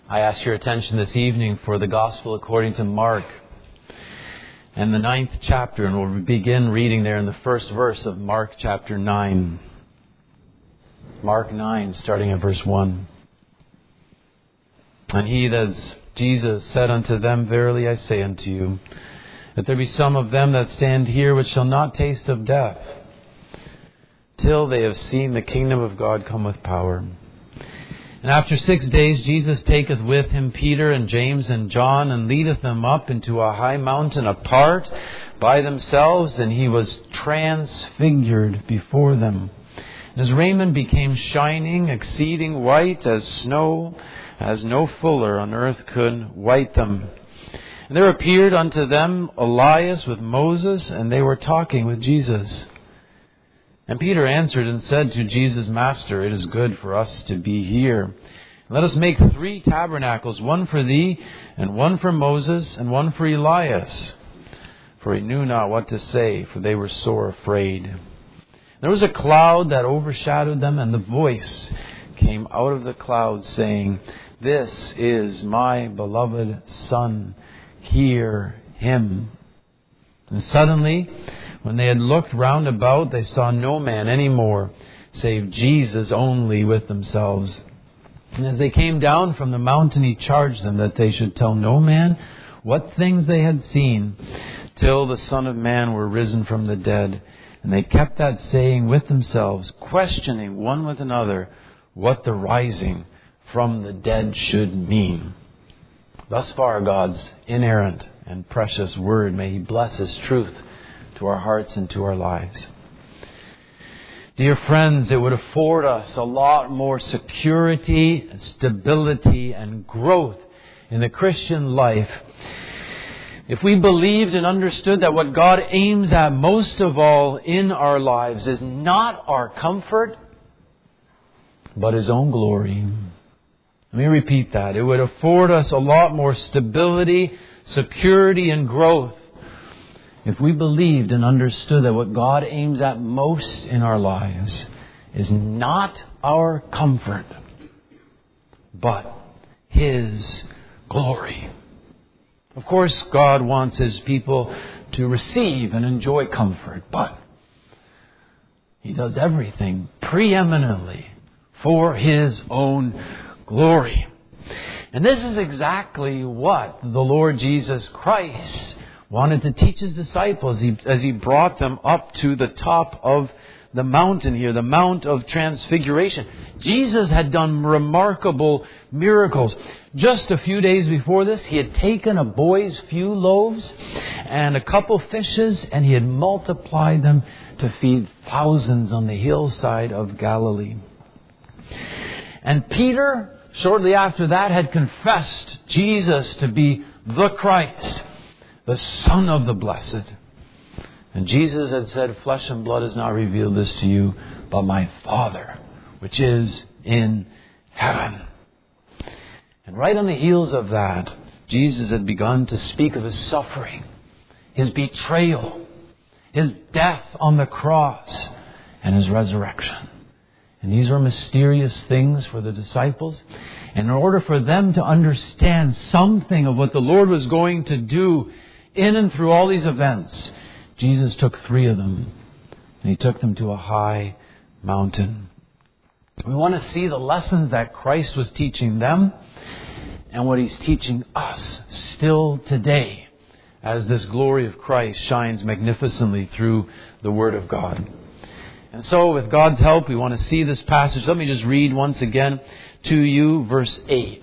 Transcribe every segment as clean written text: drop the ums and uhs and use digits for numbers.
I ask your attention this evening for the Gospel according to Mark and the 9th chapter, and we'll begin reading there in the first verse of Mark chapter 9. Mark 9, starting at verse 1. And he, as Jesus, said unto them, Verily I say unto you, that there be some of them that stand here which shall not taste of death, till they have seen the kingdom of God come with power. And after 6 days Jesus taketh with him Peter and James and John, and leadeth them up into a high mountain apart by themselves, and he was transfigured before them. And his raiment became shining, exceeding white as snow, as no fuller on earth could white them. And there appeared unto them Elias with Moses, and they were talking with Jesus. And Peter answered and said to Jesus, Master, it is good for us to be here. Let us make 3 tabernacles, one for thee, and one for Moses, and one for Elias. For he knew not what to say, for they were sore afraid. There was a cloud that overshadowed them, and the voice came out of the cloud, saying, This is my beloved Son, hear him. And suddenly, when they had looked round about, they saw no man any more, save Jesus only with themselves. And as they came down from the mountain, he charged them that they should tell no man what things they had seen, till the Son of Man were risen from the dead. And they kept that saying with themselves, questioning one with another what the rising from the dead should mean. Thus far, God's inerrant and precious word. May he bless his truth to our hearts and to our lives. Dear friends, it would afford us a lot more security, stability, and growth in the Christian life if we believed and understood that what God aims at most of all in our lives is not our comfort, but his own glory. Let me repeat that. It would afford us a lot more stability, security, and growth if we believed and understood that what God aims at most in our lives is not our comfort, but his glory. Of course, God wants his people to receive and enjoy comfort, but he does everything preeminently for his own glory. And this is exactly what the Lord Jesus Christ wanted to teach his disciples as he brought them up to the top of the mountain here, the Mount of Transfiguration. Jesus had done remarkable miracles. Just a few days before this, he had taken a boy's few loaves and a couple fishes, and he had multiplied them to feed thousands on the hillside of Galilee. And Peter, shortly after that, had confessed Jesus to be the Christ, the Son of the Blessed. And Jesus had said, Flesh and blood has not revealed this to you, but my Father, which is in heaven. And right on the heels of that, Jesus had begun to speak of his suffering, his betrayal, his death on the cross, and his resurrection. And these were mysterious things for the disciples. And in order for them to understand something of what the Lord was going to do in and through all these events, Jesus took 3 of them, and he took them to a high mountain. We want to see the lessons that Christ was teaching them and what he's teaching us still today as this glory of Christ shines magnificently through the Word of God. And so with God's help, we want to see this passage. Let me just read once again to you verse 8.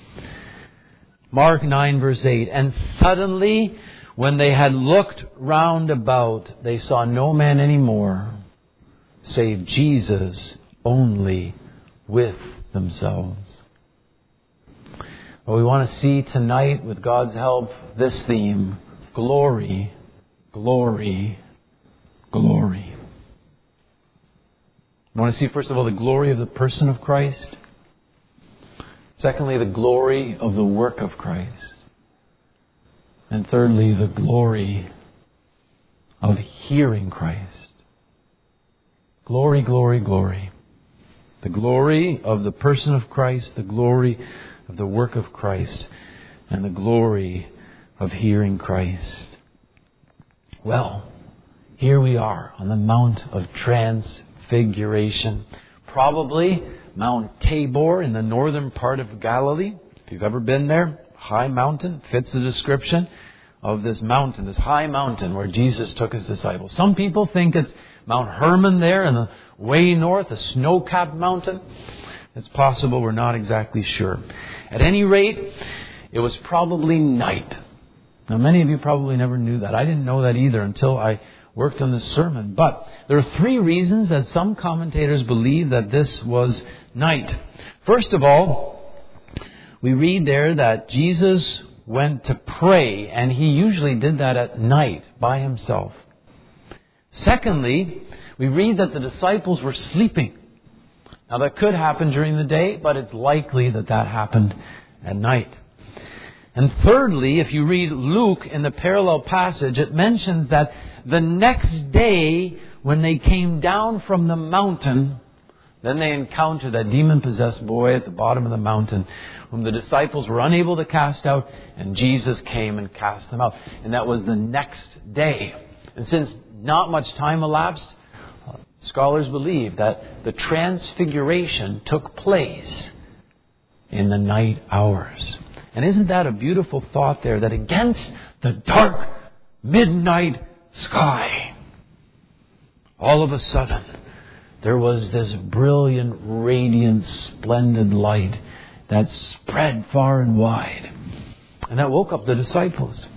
Mark 9 verse 8. And suddenly, when they had looked round about, they saw no man any more, save Jesus only with themselves. Well, we want to see tonight, with God's help, this theme: glory, glory, glory. We want to see, first of all, the glory of the person of Christ. Secondly, the glory of the work of Christ. And thirdly, the glory of hearing Christ. Glory, glory, glory. The glory of the person of Christ, the glory of the work of Christ and the glory of hearing Christ. Well, here we are on the Mount of Transfiguration. Probably Mount Tabor in the northern part of Galilee. If you've ever been there, high mountain, fits the description of this mountain, this high mountain where Jesus took His disciples. Some people think it's Mount Hermon there in the way north, a snow-capped mountain. It's possible, we're not exactly sure. At any rate, it was probably night. Now, many of you probably never knew that. I didn't know that either until I worked on this sermon. But there are 3 reasons that some commentators believe that this was night. First of all, we read there that Jesus went to pray, and He usually did that at night by Himself. Secondly, we read that the disciples were sleeping. Now, that could happen during the day, but it's likely that that happened at night. And thirdly, if you read Luke in the parallel passage, it mentions that the next day, when they came down from the mountain, then they encountered that demon-possessed boy at the bottom of the mountain, whom the disciples were unable to cast out, and Jesus came and cast them out. And that was the next day. And since not much time elapsed, scholars believe that the transfiguration took place in the night hours. And isn't that a beautiful thought there, that against the dark midnight sky, all of a sudden, there was this brilliant, radiant, splendid light that spread far and wide. And that woke up the disciples.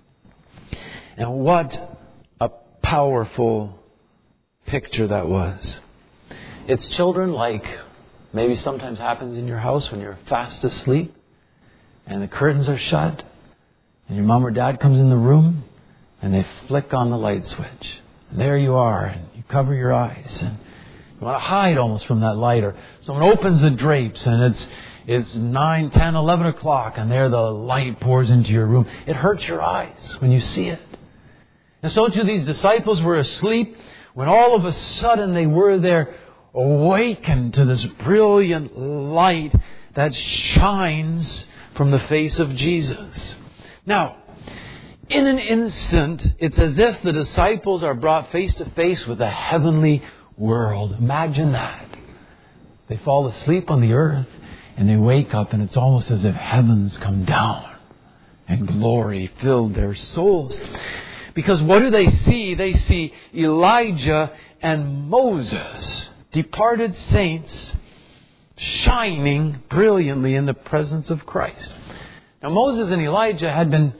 And what a powerful picture that was. It's children like maybe sometimes happens in your house when you're fast asleep and the curtains are shut and your mom or dad comes in the room and they flick on the light switch. And there you are, and you cover your eyes and you want to hide almost from that light, or someone opens the drapes and it's 9, 10, 11 o'clock and there the light pours into your room. It hurts your eyes when you see it. And so too these disciples were asleep when all of a sudden they were there awakened to this brilliant light that shines from the face of Jesus. Now, in an instant, it's as if the disciples are brought face to face with a heavenly world. Imagine that. They fall asleep on the earth and they wake up and it's almost as if heavens come down and glory filled their souls. Because what do they see? They see Elijah and Moses, departed saints, shining brilliantly in the presence of Christ. Now Moses and Elijah had been,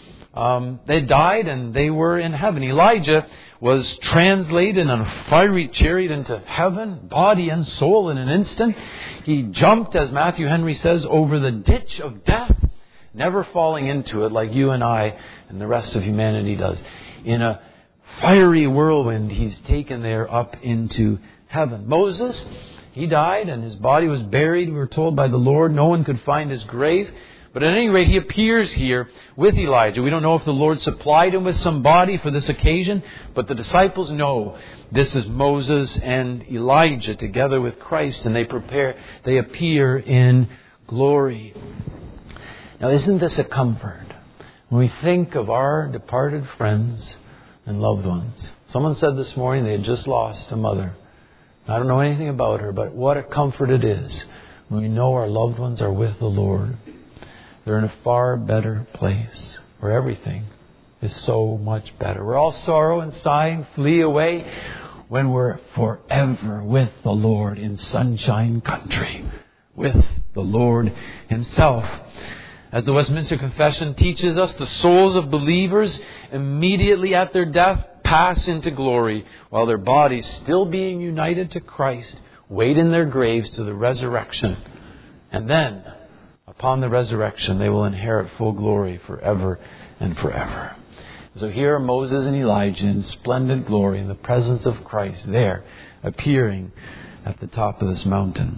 they died and they were in heaven. Elijah was translated on a fiery chariot into heaven, body and soul in an instant. He jumped, as Matthew Henry says, over the ditch of death, never falling into it like you and I and the rest of humanity does. In a fiery whirlwind, he's taken there up into heaven. Moses, he died and his body was buried, we were told, by the Lord. No one could find his grave. But at any rate, he appears here with Elijah. We don't know if the Lord supplied him with some body for this occasion, but the disciples know this is Moses and Elijah together with Christ, and they appear in glory. Now, isn't this a comfort? When we think of our departed friends and loved ones. Someone said this morning they had just lost a mother. I don't know anything about her, but what a comfort it is when we know our loved ones are with the Lord. They're in a far better place where everything is so much better. Where all sorrow and sighing flee away when we're forever with the Lord in sunshine country, with the Lord Himself. As the Westminster Confession teaches us, the souls of believers immediately at their death pass into glory, while their bodies, still being united to Christ, wait in their graves to the resurrection. And then, upon the resurrection, they will inherit full glory forever and forever. So here are Moses and Elijah in splendid glory in the presence of Christ, there, appearing at the top of this mountain.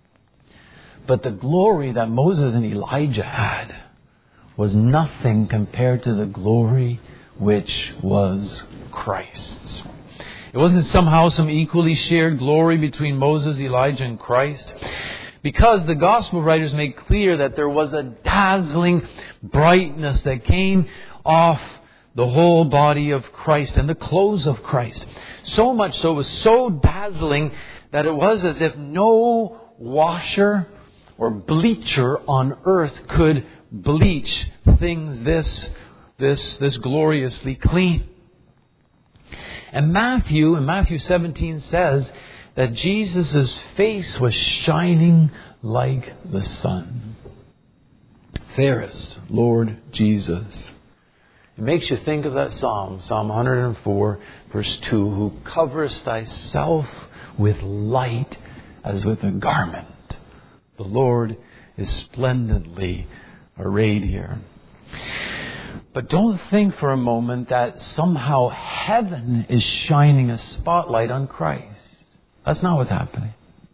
But the glory that Moses and Elijah had was nothing compared to the glory which was Christ's. It wasn't somehow some equally shared glory between Moses, Elijah, and Christ. Because the gospel writers make clear that there was a dazzling brightness that came off the whole body of Christ and the clothes of Christ. So much so, it was so dazzling that it was as if no washer or bleacher on earth could bleach things this gloriously clean. And Matthew, in Matthew 17, says that Jesus' face was shining like the sun. Fairest Lord Jesus. It makes you think of that Psalm, Psalm 104, verse 2, who coverest thyself with light as with a garment. The Lord is splendidly arrayed here. But don't think for a moment that somehow heaven is shining a spotlight on Christ. That's not what's happening.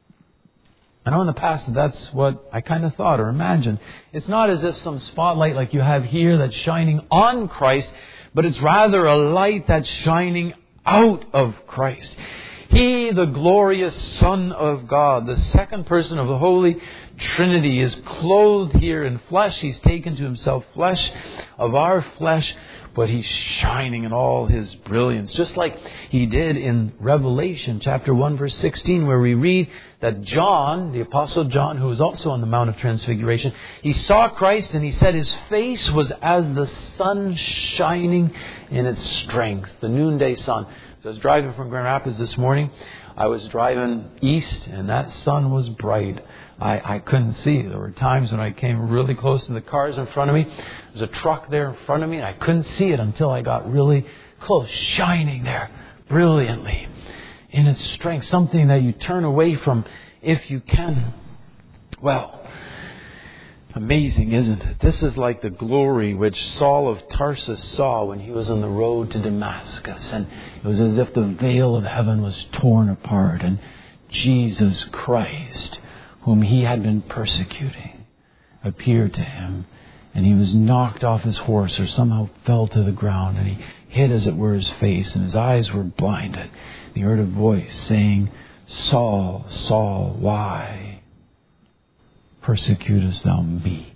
I know in the past that's what I kind of thought or imagined. It's not as if some spotlight like you have here that's shining on Christ, but it's rather a light that's shining out of Christ. He, the glorious Son of God, the second person of the Holy Trinity, is clothed here in flesh. He's taken to himself flesh of our flesh, but he's shining in all his brilliance. Just like he did in Revelation chapter 1 verse 16, where we read that John, the Apostle John, who was also on the Mount of Transfiguration, he saw Christ and he said his face was as the sun shining in its strength, the noonday sun. So I was driving from Grand Rapids this morning. I was driving east and that sun was bright. I couldn't see. There were times when I came really close to the cars in front of me. There was a truck there in front of me and I couldn't see it until I got really close, shining there brilliantly in its strength. Something that you turn away from if you can. Well, amazing, isn't it? This is like the glory which Saul of Tarsus saw when he was on the road to Damascus. And it was as if the veil of heaven was torn apart and Jesus Christ, whom he had been persecuting, appeared to him, and he was knocked off his horse or somehow fell to the ground, and he hid, as it were, his face, and his eyes were blinded. He heard a voice saying, Saul, Saul, why persecutest thou me?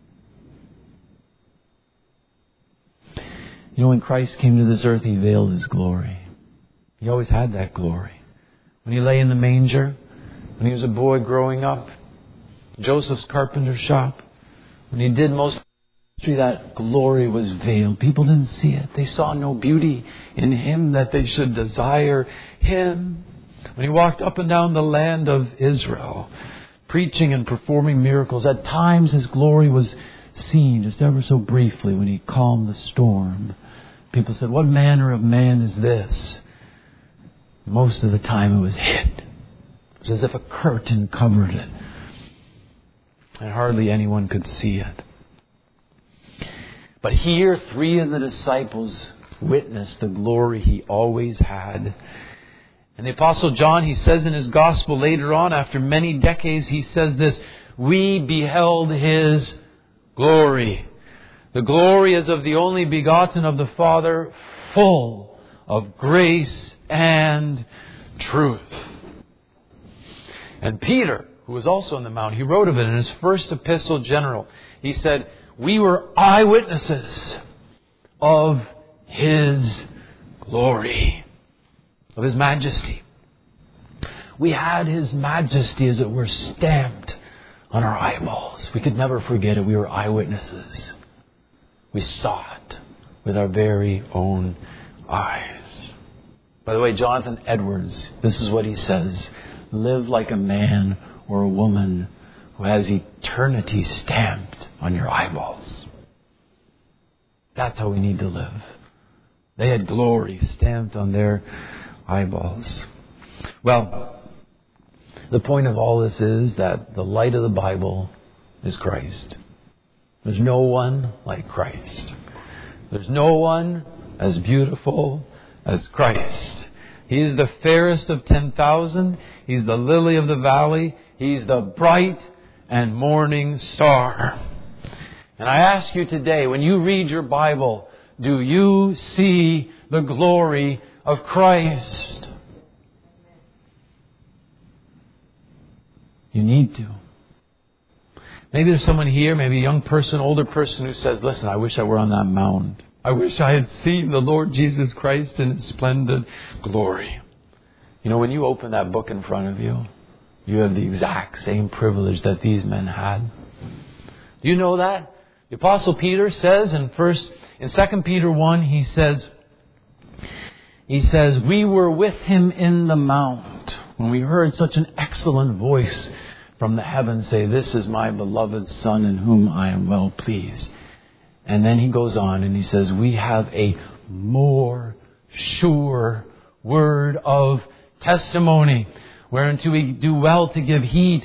You know, when Christ came to this earth, he veiled his glory. He always had that glory. When he lay in the manger, when he was a boy growing up, Joseph's carpenter shop, when he did most of history, that glory was veiled. People didn't see it. They saw no beauty in him that they should desire him. When he walked up and down the land of Israel, preaching and performing miracles, at times his glory was seen just ever so briefly when he calmed the storm. People said, what manner of man is this? Most of the time it was hid. It was as if a curtain covered it. And hardly anyone could see it. But here, 3 of the disciples witnessed the glory he always had. And the Apostle John, he says in his gospel later on, after many decades, he says this, we beheld his glory. The glory as of the only begotten of the Father, full of grace and truth. And Peter, who was also on the mount, he wrote of it in his first epistle general. He said, we were eyewitnesses of his glory, of his majesty. We had his majesty, as it were, stamped on our eyeballs. We could never forget it. We were eyewitnesses. We saw it with our very own eyes. By the way, Jonathan Edwards, this is what he says. Live like a man or a woman who has eternity stamped on your eyeballs. That's how we need to live. They had glory stamped on their eyeballs. Well, the point of all this is that the light of the Bible is Christ. There's no one like Christ. There's no one as beautiful as Christ. He is the fairest of 10,000. He's the lily of the valley. He's the bright and morning star. And I ask you today, when you read your Bible, do you see the glory of Christ? You need to. Maybe there's someone here, maybe a young person, older person who says, listen, I wish I were on that mound. I wish I had seen the Lord Jesus Christ in His splendid glory. You know, when you open that book in front of you, you have the exact same privilege that these men had. Do you know that? The Apostle Peter says in 2 Peter 1, he says, we were with Him in the mount when we heard such an excellent voice from the heavens say, this is my beloved Son in whom I am well pleased. And then he goes on and he says, we have a more sure word of testimony, whereunto we do well to give heed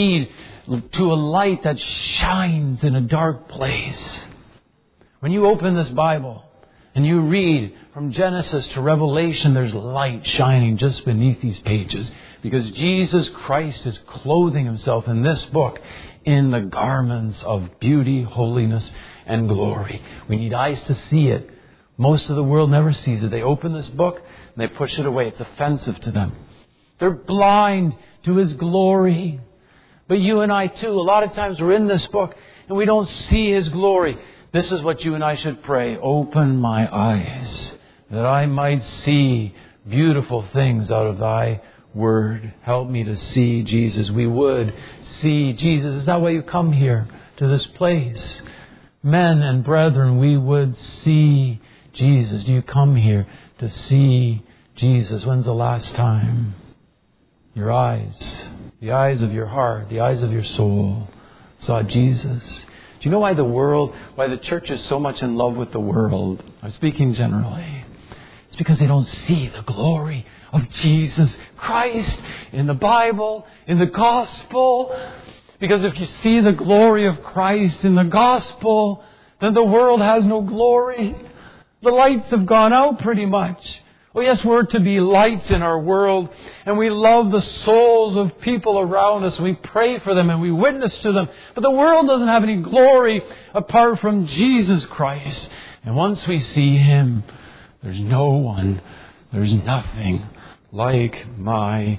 to a light that shines in a dark place. When you open this Bible and you read from Genesis to Revelation, there's light shining just beneath these pages, because Jesus Christ is clothing Himself in this book in the garments of beauty, holiness, and glory. We need eyes to see it. Most of the world never sees it. They open this book and they push it away. It's offensive to them. They're blind to His glory. But you and I too, a lot of times we're in this book and we don't see His glory. This is what you and I should pray. Open my eyes that I might see beautiful things out of Thy Word. Help me to see Jesus. We would see Jesus. Is that why you come here to this place? Men and brethren, we would see Jesus. Do you come here to see Jesus? When's the last time your eyes, the eyes of your heart, the eyes of your soul saw Jesus? Do you know why the church is so much in love with the world? I'm speaking generally. It's because they don't see the glory of Jesus Christ in the Bible, in the gospel. Because if you see the glory of Christ in the gospel, then the world has no glory. The lights have gone out pretty much. Oh yes, we're to be lights in our world, and we love the souls of people around us. We pray for them and we witness to them. But the world doesn't have any glory apart from Jesus Christ. And once we see Him, there's no one, there's nothing like my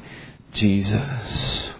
Jesus.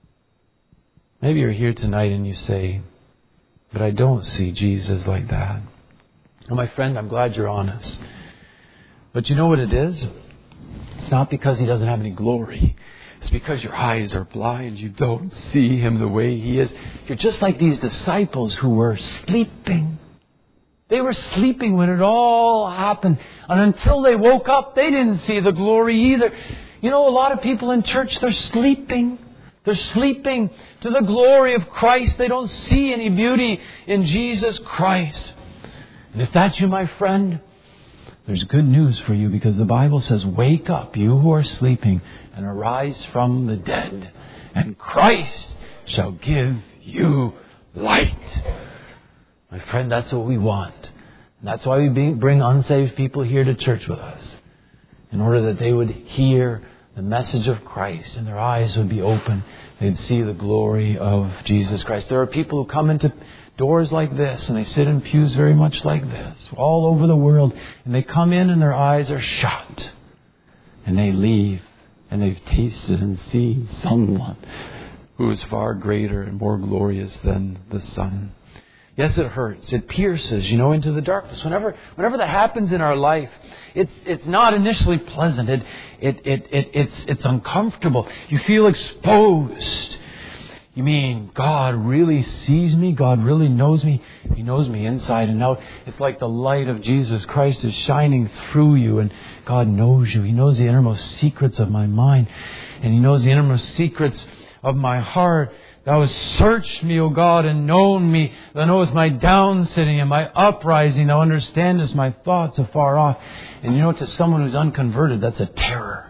Maybe you're here tonight and you say, but I don't see Jesus like that. And my friend, I'm glad you're honest. But you know what it is? It's not because He doesn't have any glory. It's because your eyes are blind. You don't see Him the way He is. You're just like these disciples who were sleeping. They were sleeping when it all happened. And until they woke up, they didn't see the glory either. You know, a lot of people in church, they're sleeping. They're sleeping to the glory of Christ. They don't see any beauty in Jesus Christ. And if that's you, my friend, there's good news for you, because the Bible says, wake up, you who are sleeping, and arise from the dead, and Christ shall give you light. My friend, that's what we want. And that's why we bring unsaved people here to church with us, in order that they would hear the message of Christ and their eyes would be open. They'd see the glory of Jesus Christ. There are people who come into doors like this and they sit in pews very much like this all over the world, and they come in and their eyes are shut, and they leave and they've tasted and seen someone who is far greater and more glorious than the Son. Yes, it hurts. It pierces, into the darkness. Whenever that happens in our life, it's not initially pleasant. It's uncomfortable. You feel exposed. You mean God really sees me? God really knows me? He knows me inside and out. It's like the light of Jesus Christ is shining through you, and God knows you. He knows the innermost secrets of my mind, and He knows the innermost secrets of my heart. Thou hast searched me, O God, and known me. Thou knowest my down sitting and my uprising. Thou understandest my thoughts afar off. And to someone who's unconverted, that's a terror.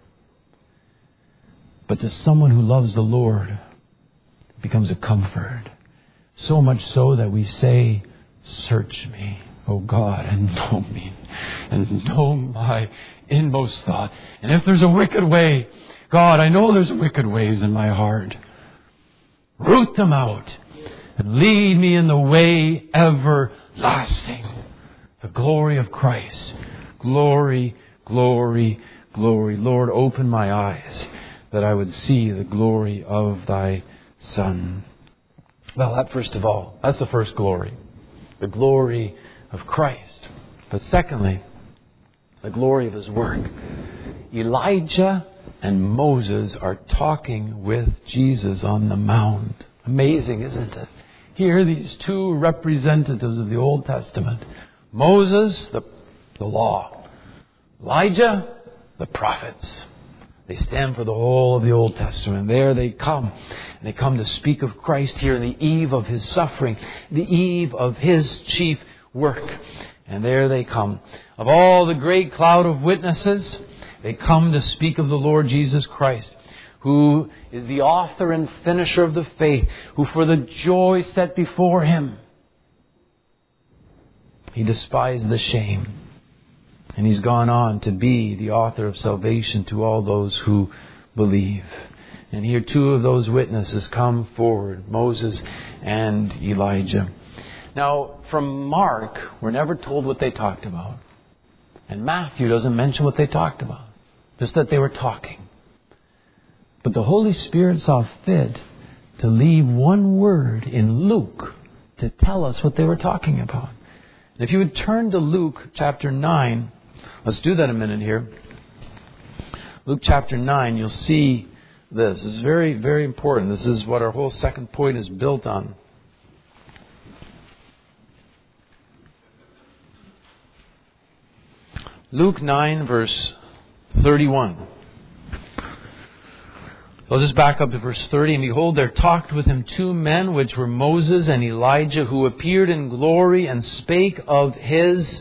But to someone who loves the Lord, it becomes a comfort. So much so that we say, search me, O God, and know me, and know my inmost thought. And if there's a wicked way, God, I know there's wicked ways in my heart. Root them out and lead me in the way everlasting. The glory of Christ. Glory, glory, glory. Lord, open my eyes that I would see the glory of Thy Son. Well, that first of all, that's the first glory. The glory of Christ. But secondly, the glory of His work. Elijah and Moses are talking with Jesus on the mount. Amazing, isn't it? Here, these two representatives of the Old Testament. Moses, the law. Elijah, the prophets. They stand for the whole of the Old Testament. There they come. And they come to speak of Christ here in the eve of His suffering, the eve of His chief work. And there they come. Of all the great cloud of witnesses, they come to speak of the Lord Jesus Christ, who is the author and finisher of the faith, who for the joy set before Him, He despised the shame. And He's gone on to be the author of salvation to all those who believe. And here two of those witnesses come forward, Moses and Elijah. Now, from Mark, we're never told what they talked about. And Matthew doesn't mention what they talked about. Just that they were talking. But the Holy Spirit saw fit to leave one word in Luke to tell us what they were talking about. And if you would turn to Luke chapter 9, let's do that a minute here. Luke chapter 9, you'll see this. This is very, very important. This is what our whole second point is built on. Luke 9, verse 31. I'll just back up to verse 30. And behold, there talked with Him two men, which were Moses and Elijah, who appeared in glory and spake of His...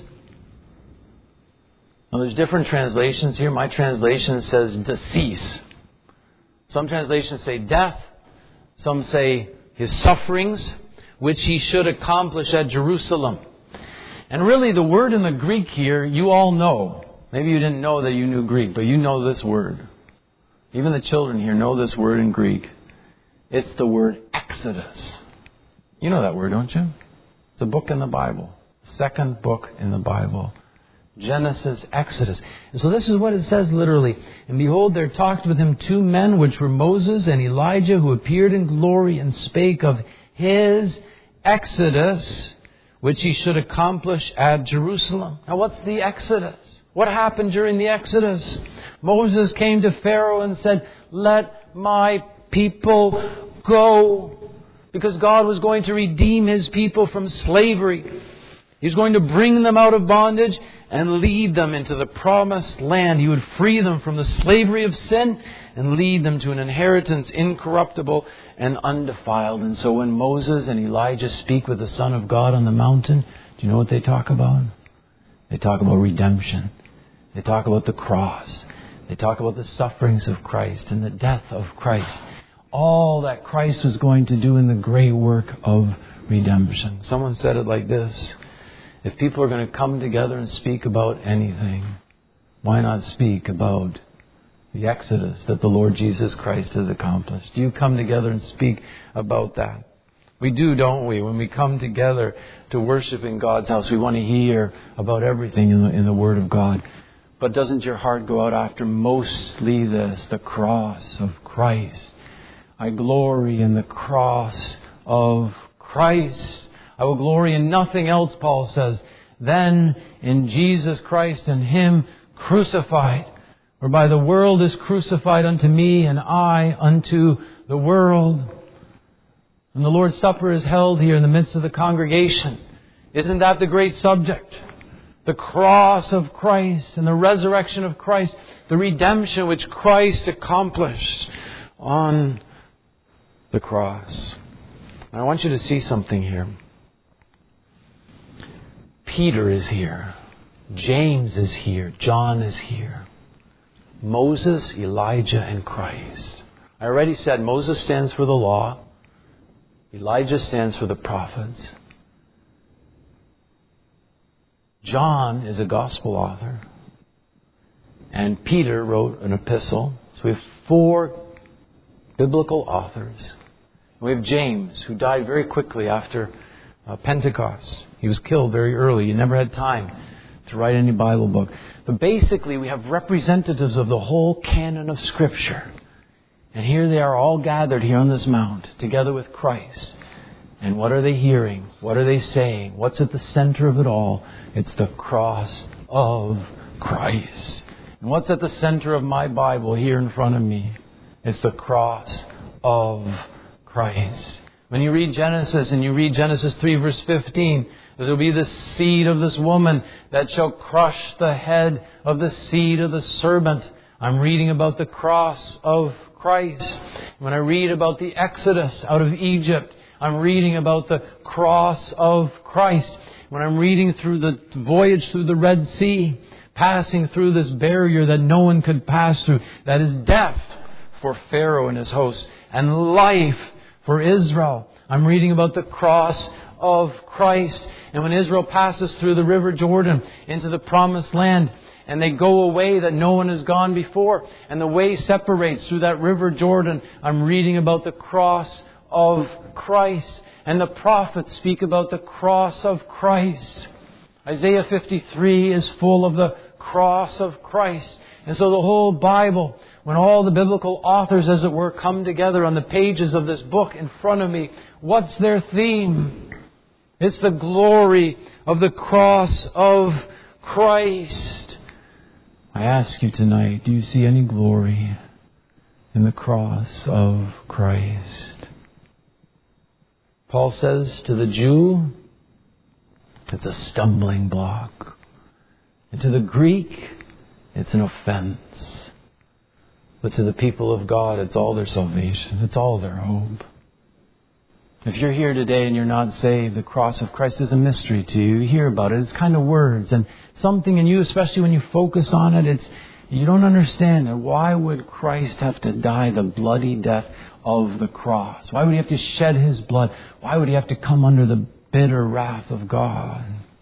Now, there's different translations here. My translation says decease. Some translations say death. Some say His sufferings, which He should accomplish at Jerusalem. And really, the word in the Greek here, you all know. Maybe you didn't know that you knew Greek, but you know this word. Even the children here know this word in Greek. It's the word Exodus. You know that word, don't you? It's a book in the Bible. Second book in the Bible. Genesis, Exodus. And so this is what it says literally. And behold, there talked with Him two men, which were Moses and Elijah, who appeared in glory and spake of His Exodus, which He should accomplish at Jerusalem. Now, what's the Exodus? What happened during the Exodus? Moses came to Pharaoh and said, "Let my people go." Because God was going to redeem His people from slavery. He was going to bring them out of bondage and lead them into the promised land. He would free them from the slavery of sin and lead them to an inheritance incorruptible and undefiled. And so when Moses and Elijah speak with the Son of God on the mountain, do you know what they talk about? They talk about redemption. They talk about the cross. They talk about the sufferings of Christ and the death of Christ. All that Christ was going to do in the great work of redemption. Someone said it like this: if people are going to come together and speak about anything, why not speak about the Exodus that the Lord Jesus Christ has accomplished? Do you come together and speak about that? We do, don't we? When we come together to worship in God's house, we want to hear about everything in the Word of God. But doesn't your heart go out after mostly this, the cross of Christ? I glory in the cross of Christ. I will glory in nothing else, Paul says, than in Jesus Christ and Him crucified. Whereby the world is crucified unto me and I unto the world. And the Lord's Supper is held here in the midst of the congregation. Isn't that the great subject? The cross of Christ and the resurrection of Christ. The redemption which Christ accomplished on the cross. And I want you to see something here. Peter is here. James is here. John is here. Moses, Elijah, and Christ. I already said Moses stands for the law. Elijah stands for the prophets. John is a gospel author. And Peter wrote an epistle. So we have 4 biblical authors. We have James, who died very quickly after Pentecost. He was killed very early. He never had time to write any Bible book. But basically, we have representatives of the whole canon of Scripture. And here they are all gathered here on this mount, together with Christ. And what are they hearing? What are they saying? What's at the center of it all? It's the cross of Christ. And what's at the center of my Bible here in front of me? It's the cross of Christ. When you read Genesis and you read Genesis 3 verse 15, there will be the seed of this woman that shall crush the head of the seed of the serpent. I'm reading about the cross of Christ. When I read about the Exodus out of Egypt, I'm reading about the cross of Christ. When I'm reading through the voyage through the Red Sea, passing through this barrier that no one could pass through, that is death for Pharaoh and his hosts and life for Israel. I'm reading about the cross of Christ. And when Israel passes through the river Jordan into the promised land, and they go a way that no one has gone before, and the way separates through that river Jordan, I'm reading about the cross of Christ. And the prophets speak about the cross of Christ. Isaiah 53 is full of the cross of Christ. And so the whole Bible, when all the biblical authors, as it were, come together on the pages of this book in front of me, what's their theme? It's the glory of the cross of Christ. I ask you tonight, do you see any glory in the cross of Christ? Paul says to the Jew, it's a stumbling block. And to the Greek, it's an offense. But to the people of God, it's all their salvation. It's all their hope. If you're here today and you're not saved, the cross of Christ is a mystery to you. You hear about it. It's kind of words. And something in you, especially when you focus on it, you don't understand it. Why would Christ have to die the bloody death of the cross? Why would He have to shed His blood? Why would He have to come under the bitter wrath of God?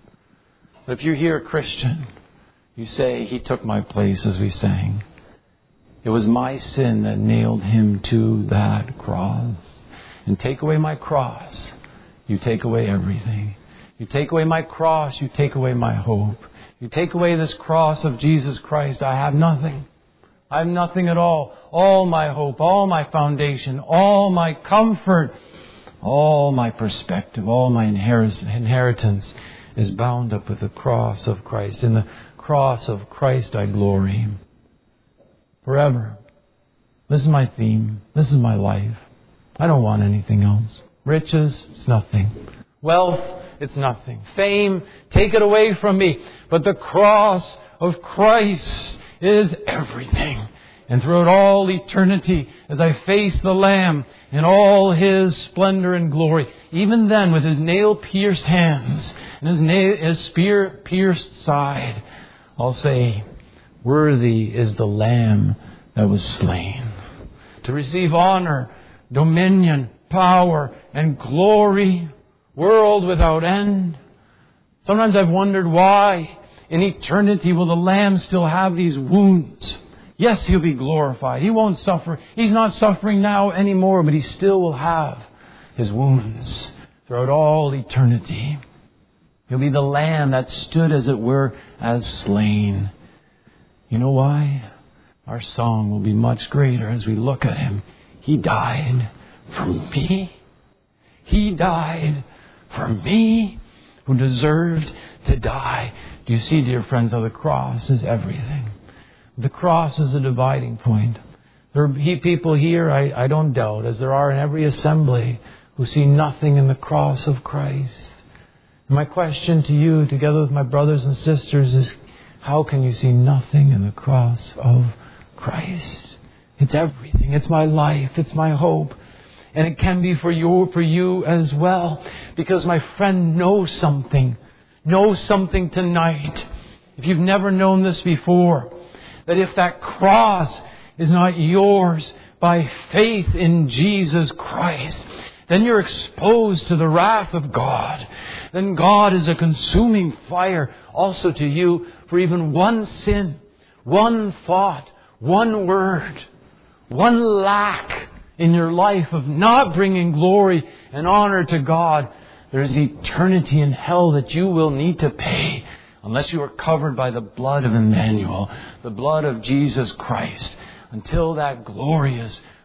But if you're here, Christian, you say, He took my place, as we sang. It was my sin that nailed Him to that cross. And take away my cross, you take away everything. You take away my cross, you take away my hope. You take away this cross of Jesus Christ, I have nothing. I have nothing at all. All my hope, all my foundation, all my comfort, all my perspective, all my inheritance is bound up with the cross of Christ. In the cross of Christ I glory. Forever. This is my theme. This is my life. I don't want anything else. Riches, it's nothing. Wealth, it's nothing. Fame, take it away from me. But the cross of Christ is everything. And throughout all eternity, as I face the Lamb in all His splendor and glory, even then with His nail-pierced hands and His spear-pierced side, I'll say, worthy is the Lamb that was slain to receive honor, dominion, power, and glory, world without end. Sometimes I've wondered why in eternity will the Lamb still have these wounds. Yes, He'll be glorified. He won't suffer. He's not suffering now anymore, but He still will have His wounds throughout all eternity. He'll be the Lamb that stood, as it were, as slain. You know why? Our song will be much greater as we look at Him. He died for me. He died for me who deserved to die. Do you see, dear friends, how the cross is everything? The cross is a dividing point. There are people here, I don't doubt, as there are in every assembly, who see nothing in the cross of Christ. And my question to you, together with my brothers and sisters, is how can you see nothing in the cross of Christ? It's everything. It's my life. It's my hope. And it can be for you as well. Because my friend, know something. Know something tonight. If you've never known this before, that if that cross is not yours by faith in Jesus Christ, then you're exposed to the wrath of God. Then God is a consuming fire also to you for even one sin, one thought, one word, one lack in your life of not bringing glory and honor to God. There's eternity in hell that you will need to pay unless you are covered by the blood of Emmanuel, the blood of Jesus Christ, until that glorious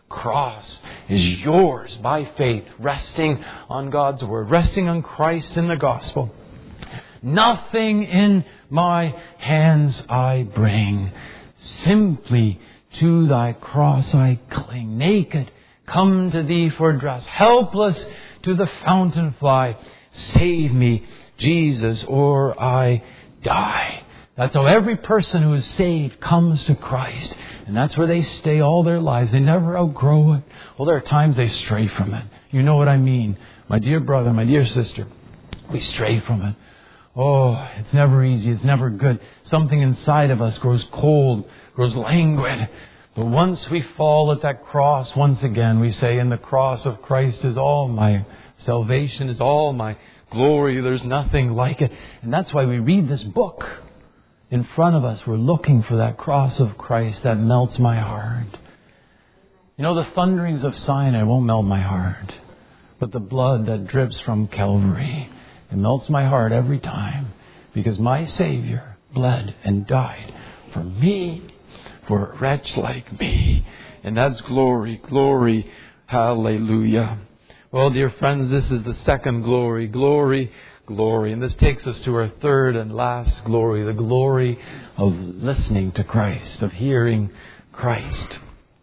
cross is yours by faith, resting on God's Word, resting on Christ in the gospel. Nothing in my hands I bring, simply to thy cross I cling. Naked, come to thee for dress, helpless to the fountain fly. Save me, Jesus, or I die. That's how every person who is saved comes to Christ. And that's where they stay all their lives. They never outgrow it. Well, there are times they stray from it. You know what I mean. My dear brother, my dear sister, we stray from it. Oh, it's never easy. It's never good. Something inside of us grows cold, grows languid. But once we fall at that cross, once again, we say, in the cross of Christ is all my salvation, is all my glory. There's nothing like it. And that's why we read this book. In front of us, we're looking for that cross of Christ that melts my heart. You know, the thunderings of Sinai won't melt my heart. But the blood that drips from Calvary, it melts my heart every time. Because my Savior bled and died for me, for a wretch like me. And that's glory, glory, hallelujah. Well, dear friends, this is the second glory, glory, glory. And this takes us to our third and last glory, the glory of listening to Christ, of hearing Christ.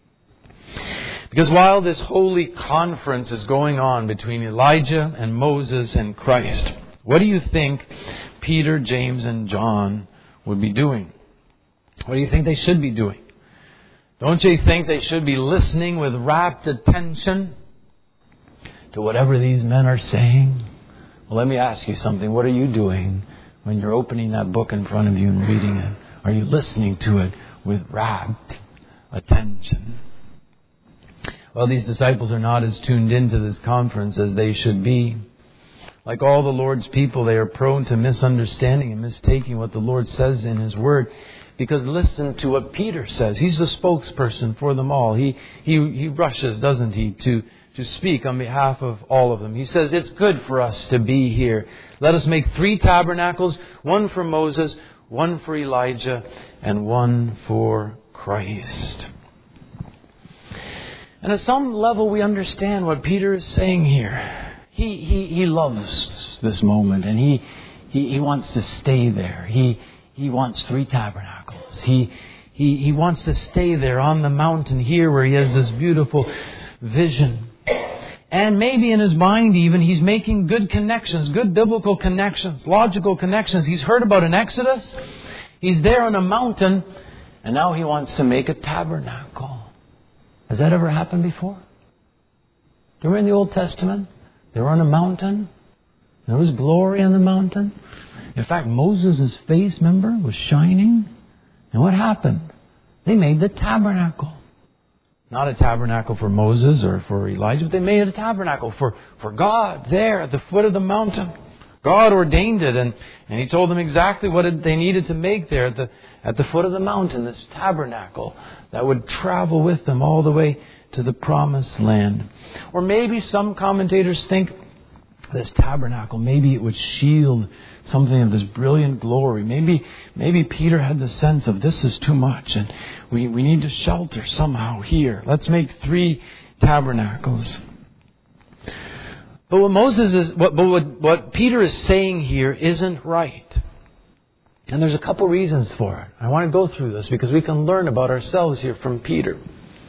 Because while this holy conference is going on between Elijah and Moses and Christ, what do you think Peter, James, and John would be doing? What do you think they should be doing? Don't you think they should be listening with rapt attention to whatever these men are saying? Well, let me ask you something. What are you doing when you're opening that book in front of you and reading it? Are you listening to it with rapt attention? Well, these disciples are not as tuned into this conference as they should be. Like all the Lord's people, they are prone to misunderstanding and mistaking what the Lord says in His Word. Because listen to what Peter says. He's the spokesperson for them all. He rushes, doesn't he, to speak on behalf of all of them. He says, it's good for us to be here. Let us make 3 tabernacles, one for Moses, one for Elijah, and one for Christ. And at some level we understand what Peter is saying here. He loves this moment, and he wants to stay there. He wants 3 tabernacles. He wants to stay there on the mountain here where he has this beautiful vision. And maybe in his mind even, he's making good connections, good biblical connections, logical connections. He's heard about an Exodus. He's there on a mountain, and now he wants to make a tabernacle. Has that ever happened before? Do you remember in the Old Testament? They were on a mountain. There was glory on the mountain. In fact, Moses' face, remember, was shining. And what happened? They made the tabernacle. Not a tabernacle for Moses or for Elijah, but they made a tabernacle for God there at the foot of the mountain. God ordained it, and He told them exactly what they needed to make there at the foot of the mountain, this tabernacle that would travel with them all the way to the promised land. Or maybe some commentators think this tabernacle, maybe it would shield something of this brilliant glory. Maybe Peter had the sense of this is too much and we need to shelter somehow here. Let's make 3 tabernacles. But what Peter is saying here isn't right. And there's a couple reasons for it. I want to go through this because we can learn about ourselves here from Peter.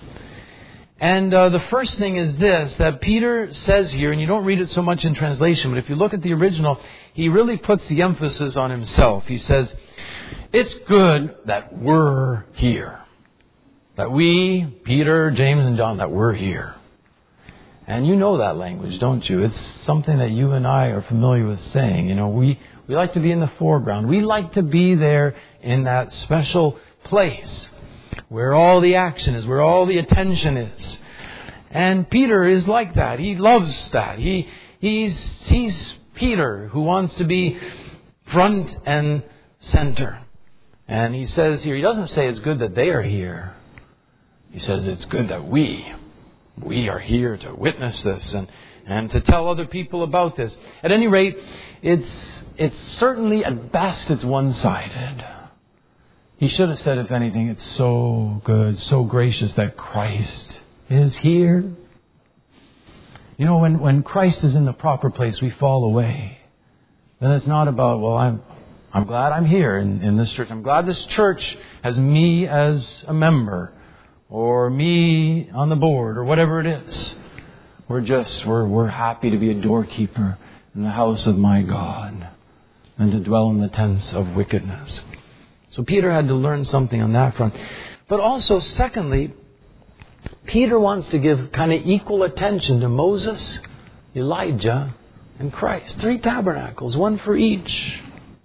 And the first thing is this, that Peter says here, and you don't read it so much in translation, but if you look at the original, he really puts the emphasis on himself. He says, it's good that we're here. That we, Peter, James, and John, that we're here. And you know that language, don't you? It's something that you and I are familiar with saying. You know, we like to be in the foreground. We like to be there in that special place where all the action is, where all the attention is. And Peter is like that. He loves that. He's Peter who wants to be front and center. And he says here, he doesn't say it's good that they are here. He says it's good that we are here to witness this and to tell other people about this. At any rate, it's certainly at best it's one-sided. He should have said, if anything, it's so good, so gracious that Christ is here. You know, when Christ is in the proper place, we fall away. Then it's not about, well, I'm glad I'm here in this church. I'm glad this church has me as a member or me on the board or whatever it is. We're happy to be a doorkeeper in the house of my God and to dwell in the tents of wickedness. So Peter had to learn something on that front. But also, secondly, Peter wants to give kind of equal attention to Moses, Elijah, and Christ. 3 tabernacles, one for each.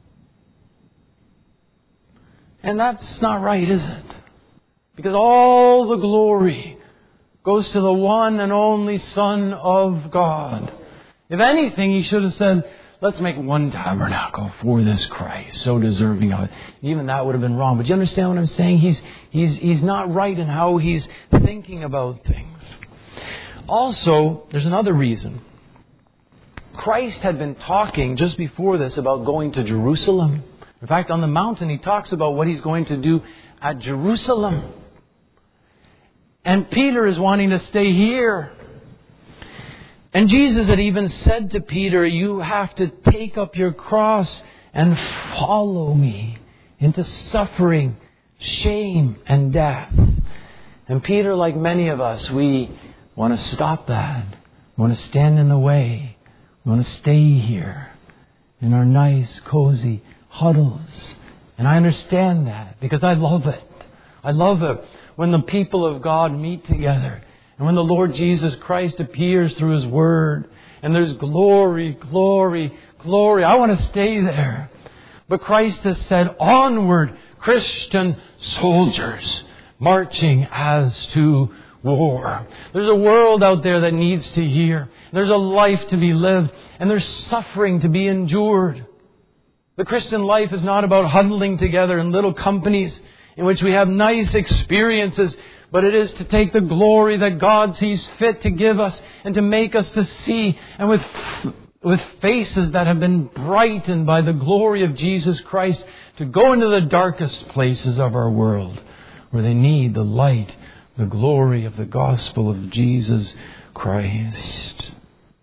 And that's not right, is it? Because all the glory goes to the one and only Son of God. If anything, he should have said, let's make one tabernacle for this Christ, so deserving of it. Even that would have been wrong. But you understand what I'm saying? He's not right in how he's thinking about things. Also, there's another reason. Christ had been talking just before this about going to Jerusalem. In fact, on the mountain, he talks about what he's going to do at Jerusalem. And Peter is wanting to stay here. And Jesus had even said to Peter, you have to take up your cross and follow me into suffering, shame, and death. And Peter, like many of us, we want to stop that. We want to stand in the way. We want to stay here in our nice, cozy huddles. And I understand that because I love it. I love it when the people of God meet together. And when the Lord Jesus Christ appears through His Word, and there's glory, glory, glory. I want to stay there. But Christ has said, onward, Christian soldiers, marching as to war. There's a world out there that needs to hear. There's a life to be lived, and there's suffering to be endured. The Christian life is not about huddling together in little companies in which we have nice experiences, but it is to take the glory that God sees fit to give us and to make us to see, and with faces that have been brightened by the glory of Jesus Christ, to go into the darkest places of our world where they need the light, the glory of the gospel of Jesus Christ.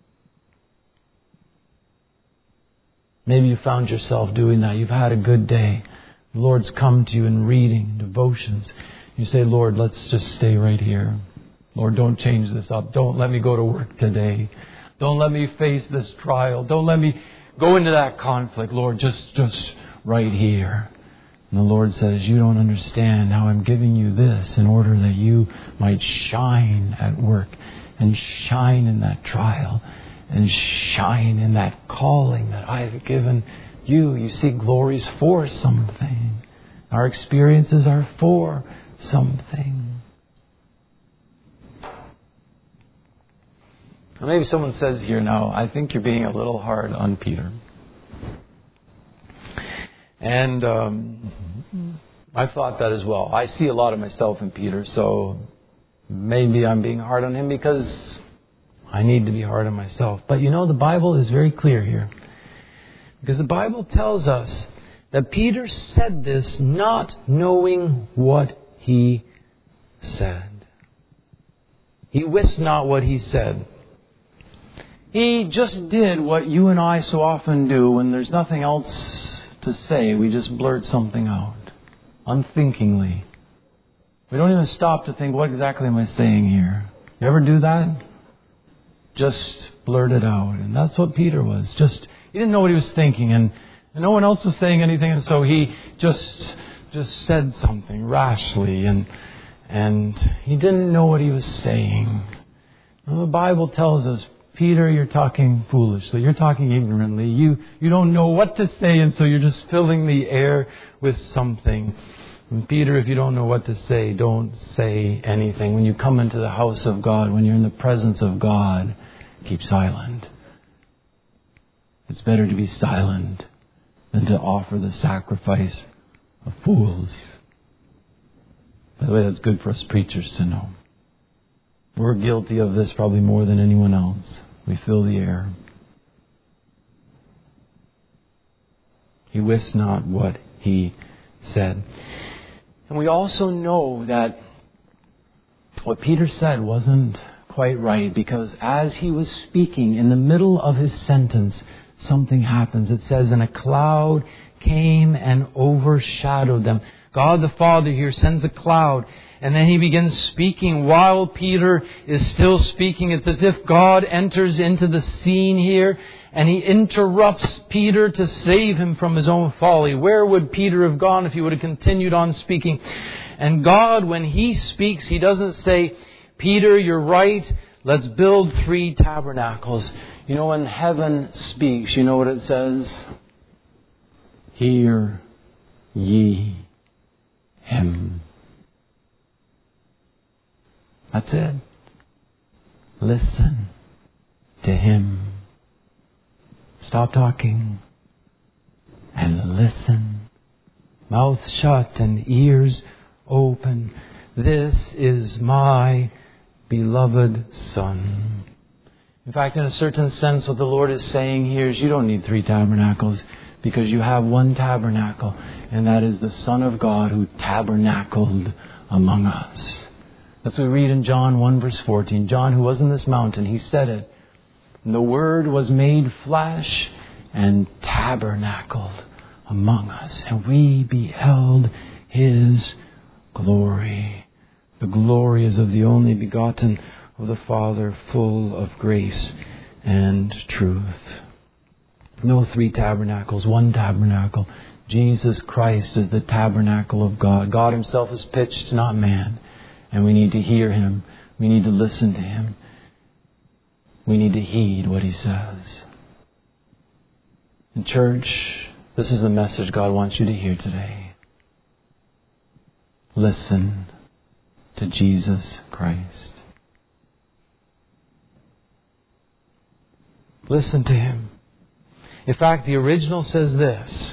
Maybe you found yourself doing that. You've had a good day. The Lord's come to you in reading, devotions. You say, Lord, let's just stay right here. Lord, don't change this up. Don't let me go to work today. Don't let me face this trial. Don't let me go into that conflict. Lord, just right here. And the Lord says, you don't understand how I'm giving you this in order that you might shine at work and shine in that trial and shine in that calling that I've given you. You see, glory's for something. Our experiences are for something. Well, maybe someone says here now, I think you're being a little hard on Peter. And I thought that as well. I see a lot of myself in Peter, so maybe I'm being hard on him because I need to be hard on myself. But you know, the Bible is very clear here. Because the Bible tells us that Peter said this not knowing what he said. He wist not what he said. He just did what you and I so often do when there's nothing else to say. We just blurt something out, unthinkingly. We don't even stop to think, what exactly am I saying here? You ever do that? Just blurt it out. And that's what Peter was. He didn't know what he was thinking, and no one else was saying anything, and so he just said something rashly, and he didn't know what he was saying. And the Bible tells us, Peter, you're talking foolishly. You're talking ignorantly. You don't know what to say, and so you're just filling the air with something. And Peter, if you don't know what to say, don't say anything. When you come into the house of God, when you're in the presence of God, keep silent. It's better to be silent than to offer the sacrifice of fools. By the way, that's good for us preachers to know. We're guilty of this probably more than anyone else. We fill the air. He wist not what he said. And we also know that what Peter said wasn't quite right, because as he was speaking, in the middle of his sentence, something happens. It says, and a cloud came and overshadowed them. God the Father here sends a cloud, and then He begins speaking while Peter is still speaking. It's as if God enters into the scene here, and He interrupts Peter to save him from his own folly. Where would Peter have gone if he would have continued on speaking? And God, when He speaks, He doesn't say, Peter, you're right, let's build 3 tabernacles. You know, when heaven speaks, you know what it says? Hear ye Him. That's it. Listen to Him. Stop talking and listen. Mouth shut and ears open. This is my beloved Son. In fact, in a certain sense, what the Lord is saying here is you don't need 3 tabernacles, because you have one tabernacle, and that is the Son of God who tabernacled among us. That's what we read in John 1 verse 14. John, who was in this mountain, he said it. And the Word was made flesh and tabernacled among us. And we beheld His glory. The glory is of the only begotten of the Father, full of grace and truth. No 3 tabernacles, one tabernacle. Jesus Christ is the tabernacle of God. God Himself is pitched, not man. And we need to hear Him. We need to listen to Him. We need to heed what He says. In church, this is the message God wants you to hear today. Listen to Jesus Christ. Listen to Him. In fact, the original says this: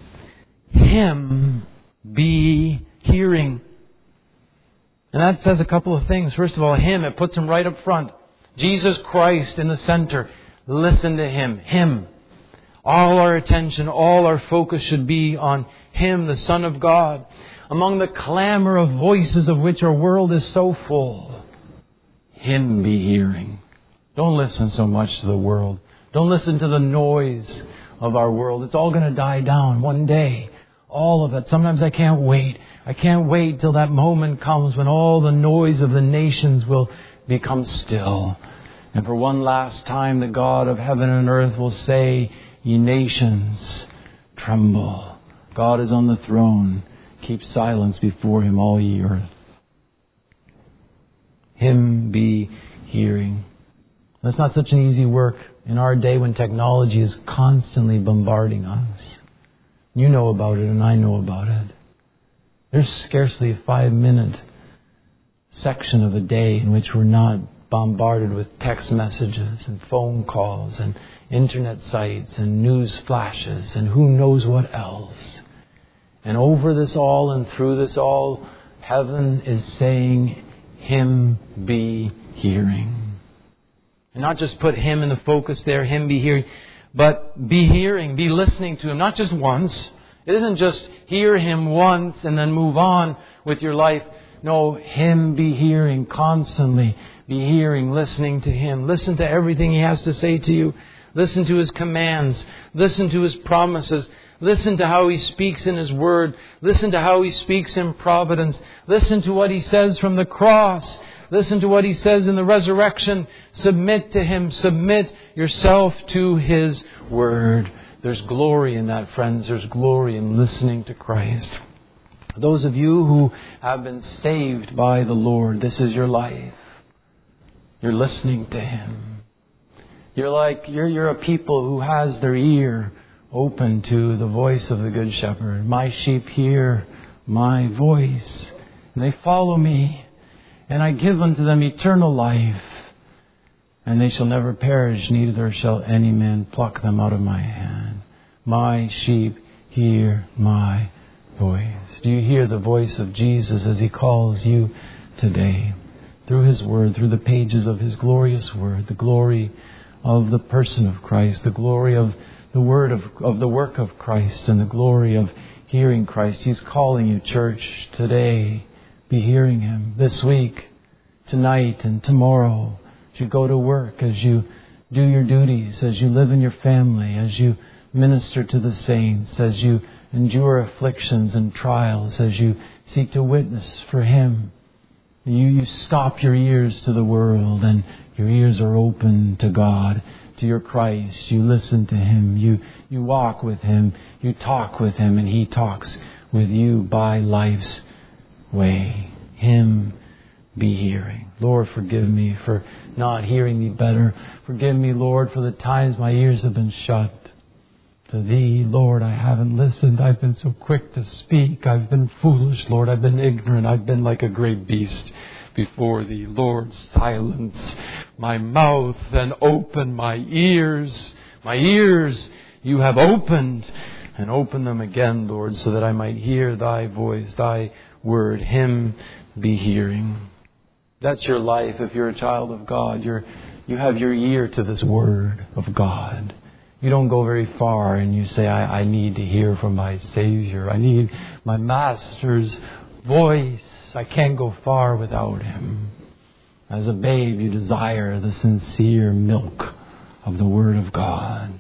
Him be hearing. And that says a couple of things. First of all, Him, it puts Him right up front. Jesus Christ in the center. Listen to Him. Him. All our attention, all our focus should be on Him, the Son of God. Among the clamor of voices of which our world is so full, Him be hearing. Don't listen so much to the world. Don't listen to the noise of our world. It's all going to die down one day. All of it. Sometimes I can't wait. I can't wait till that moment comes when all the noise of the nations will become still. And for one last time, the God of heaven and earth will say, ye nations, tremble. God is on the throne. Keep silence before Him, all ye earth. Him be hearing. That's not such an easy work in our day when technology is constantly bombarding us. You know about it and I know about it. There's scarcely a 5-minute section of a day in which we're not bombarded with text messages and phone calls and internet sites and news flashes and who knows what else. And over this all and through this all, heaven is saying, Him be hearing. And not just put Him in the focus there, Him be hearing, but be hearing, be listening to Him, not just once. It isn't just hear Him once and then move on with your life. No, Him be hearing constantly. Be hearing, listening to Him. Listen to everything He has to say to you. Listen to His commands. Listen to His promises. Listen to how He speaks in His Word. Listen to how He speaks in providence. Listen to what He says from the cross. Listen to what He says in the resurrection. Submit to Him. Submit yourself to His Word. There's glory in that, friends. There's glory in listening to Christ. Those of you who have been saved by the Lord, this is your life. You're listening to Him. You're a people who has their ear open to the voice of the Good Shepherd. My sheep hear my voice, and they follow me, and I give unto them eternal life, and they shall never perish, neither shall any man pluck them out of my hand. My sheep hear my voice. Do you hear the voice of Jesus as He calls you today? Through His Word, through the pages of His glorious Word, the glory of the person of Christ, the glory of the word of the work of Christ, and the glory of hearing Christ. He's calling you, church, today. Be hearing Him. This week, tonight and tomorrow, as you go to work, as you do your duties, as you live in your family, as you minister to the saints, as you endure afflictions and trials, as you seek to witness for Him. You stop your ears to the world and your ears are open to God, to your Christ. You listen to Him. You walk with Him. You talk with Him, and He talks with you by life's way. Him be hearing. Lord, forgive me for not hearing Thee better. Forgive me, Lord, for the times my ears have been shut. To Thee, Lord, I haven't listened. I've been so quick to speak. I've been foolish, Lord. I've been ignorant. I've been like a great beast before Thee. Lord, silence my mouth and open my ears. My ears You have opened, and open them again, Lord, so that I might hear Thy voice, Thy word. Him be hearing. That's your life if you're a child of God. You have your ear to this word of God. You don't go very far and you say, I need to hear from my Savior. I need my Master's voice. I can't go far without Him. As a babe, you desire the sincere milk of the Word of God.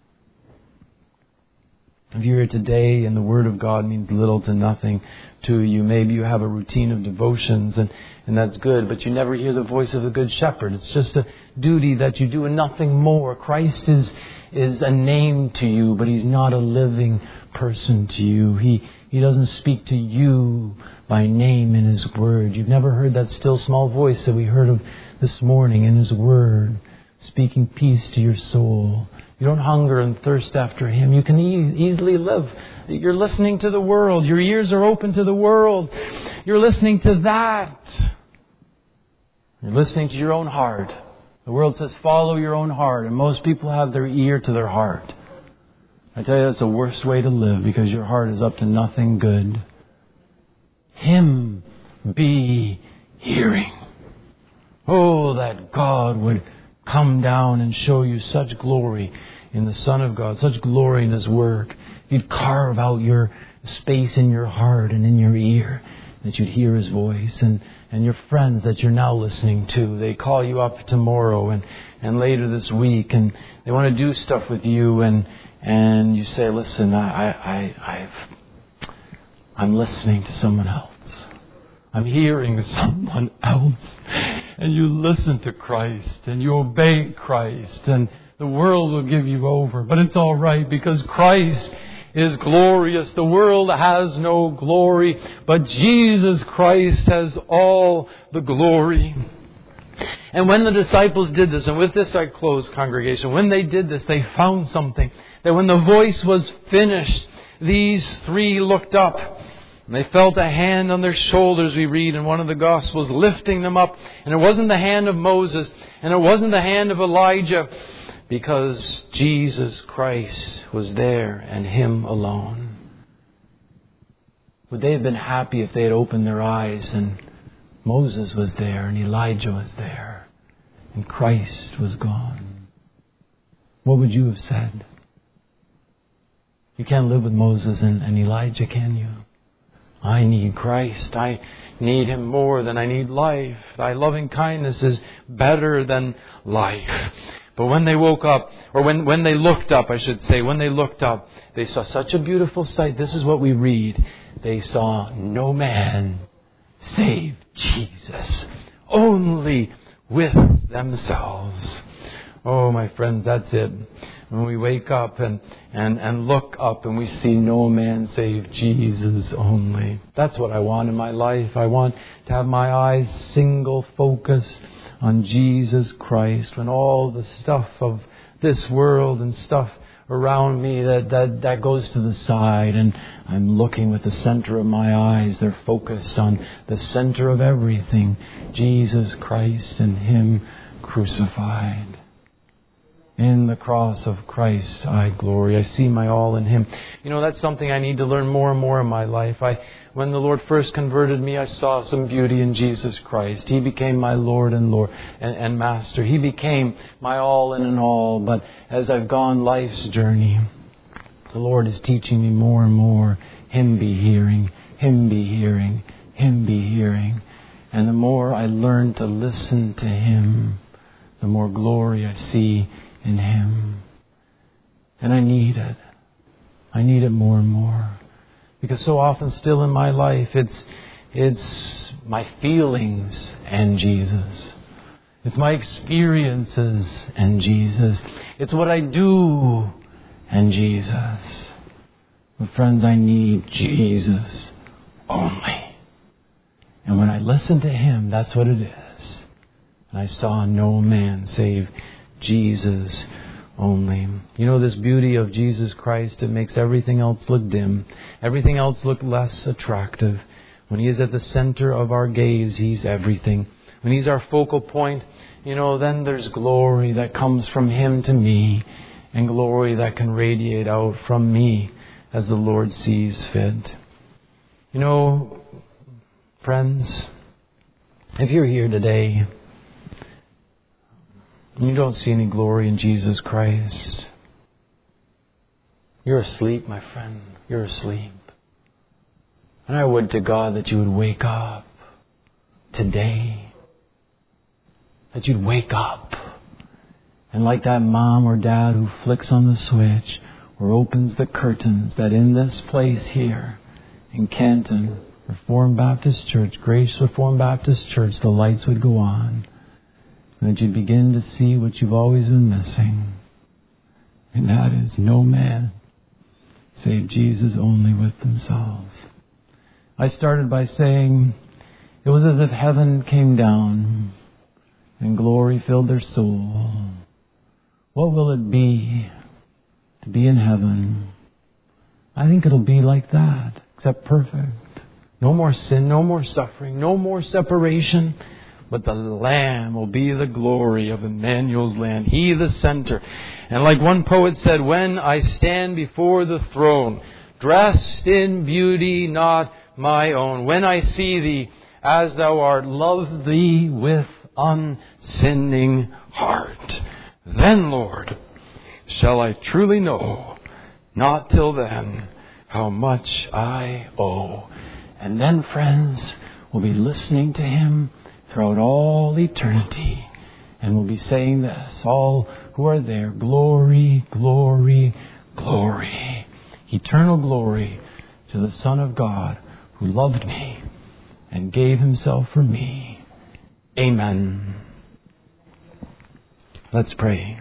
If you're here today and the Word of God means little to nothing to you, maybe you have a routine of devotions and that's good, but you never hear the voice of the Good Shepherd. It's just a duty that you do and nothing more. Christ is a name to you, but He's not a living person to you. He doesn't speak to you by name in His Word. You've never heard that still small voice that we heard of this morning in His Word, speaking peace to your soul. You don't hunger and thirst after Him. You can easily live. You're listening to the world. Your ears are open to the world. You're listening to that. You're listening to your own heart. The world says, follow your own heart. And most people have their ear to their heart. I tell you, that's the worst way to live because your heart is up to nothing good. Him be hearing. Oh, that God would come down and show you such glory in the Son of God, such glory in His work. You'd carve out your space in your heart and in your ear, that you'd hear His voice. And your friends that you're now listening to, they call you up tomorrow and later this week, and they want to do stuff with you, and you say, listen, I'm listening to someone else. I'm hearing someone else. And you listen to Christ and you obey Christ, and the world will give you over. But it's all right because Christ is glorious. The world has no glory, but Jesus Christ has all the glory. And when the disciples did this, and with this I close, congregation, when they did this, they found something. That when the voice was finished, these three looked up. And they felt a hand on their shoulders, we read in one of the Gospels, lifting them up. And it wasn't the hand of Moses, and it wasn't the hand of Elijah, because Jesus Christ was there and Him alone. Would they have been happy if they had opened their eyes and Moses was there and Elijah was there and Christ was gone? What would you have said? You can't live with Moses and Elijah, can you? I need Christ. I need Him more than I need life. Thy loving kindness is better than life. But when they woke up, or when they looked up, I should say, when they looked up, they saw such a beautiful sight. This is what we read. They saw no man save Jesus, only with themselves. Oh, my friends, that's it. When we wake up and look up and we see no man save Jesus only. That's what I want in my life. I want to have my eyes single focus on Jesus Christ. When all the stuff of this world and stuff around me that goes to the side, and I'm looking with the center of my eyes. They're focused on the center of everything, Jesus Christ and Him crucified. In the cross of Christ I glory. I see my all in Him. You know, that's something I need to learn more and more in my life. When the Lord first converted me, I saw some beauty in Jesus Christ. He became my Lord and Master. He became my all and in all. But as I've gone life's journey, the Lord is teaching me more and more. Him be hearing, Him be hearing, Him be hearing. And the more I learn to listen to Him, the more glory I see in Him. And I need it. I need it more and more. Because so often still in my life, it's my feelings and Jesus. It's my experiences and Jesus. It's what I do and Jesus. But friends, I need Jesus only. And when I listen to Him, that's what it is. And I saw no man save Jesus only. You know, this beauty of Jesus Christ, it makes everything else look dim. Everything else look less attractive. When He is at the center of our gaze, He's everything. When He's our focal point, you know, then there's glory that comes from Him to me, and glory that can radiate out from me as the Lord sees fit. You know, friends, if you're here today and you don't see any glory in Jesus Christ, you're asleep, my friend. You're asleep. And I would to God that you would wake up today. That you'd wake up. And like that mom or dad who flicks on the switch or opens the curtains, that in this place here in Canton, Reformed Baptist Church, Grace Reformed Baptist Church, the lights would go on. And that you'd begin to see what you've always been missing. And that is no man save Jesus only with themselves. I started by saying it was as if heaven came down and glory filled their soul. What will it be to be in heaven? I think it'll be like that, except perfect. No more sin, no more suffering, no more separation. But the Lamb will be the glory of Emmanuel's land. He the center. And like one poet said, when I stand before the throne, dressed in beauty not my own, when I see Thee as Thou art, love Thee with unsinning heart, then, Lord, shall I truly know, not till then, how much I owe. And then, friends, we'll be listening to Him throughout all eternity. And we'll be saying this, all who are there, glory, glory, glory. Eternal glory to the Son of God who loved me and gave Himself for me. Amen. Let's pray.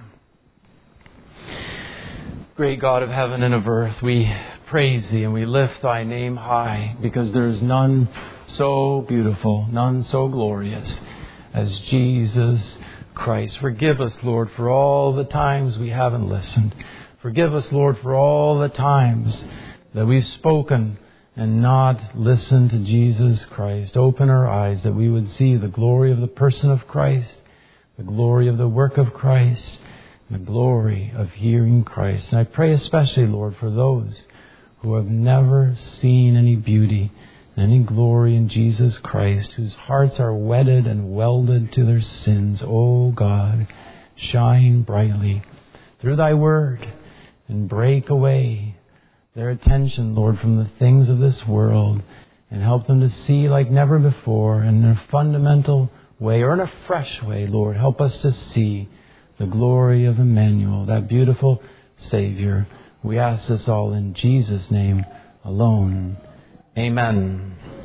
Great God of heaven and of earth, we praise Thee and we lift Thy name high, because there is none so beautiful, none so glorious as Jesus Christ. Forgive us, Lord, for all the times we haven't listened. Forgive us, Lord, for all the times that we've spoken and not listened to Jesus Christ. Open our eyes that we would see the glory of the person of Christ, the glory of the work of Christ, and the glory of hearing Christ. And I pray especially, Lord, for those who have never seen any beauty, any glory in Jesus Christ, whose hearts are wedded and welded to their sins. Oh God, shine brightly through Thy word and break away their attention, Lord, from the things of this world, and help them to see like never before, in a fundamental way or in a fresh way, Lord. Help us to see the glory of Emmanuel, that beautiful Savior. We ask this all in Jesus' name alone. Amen.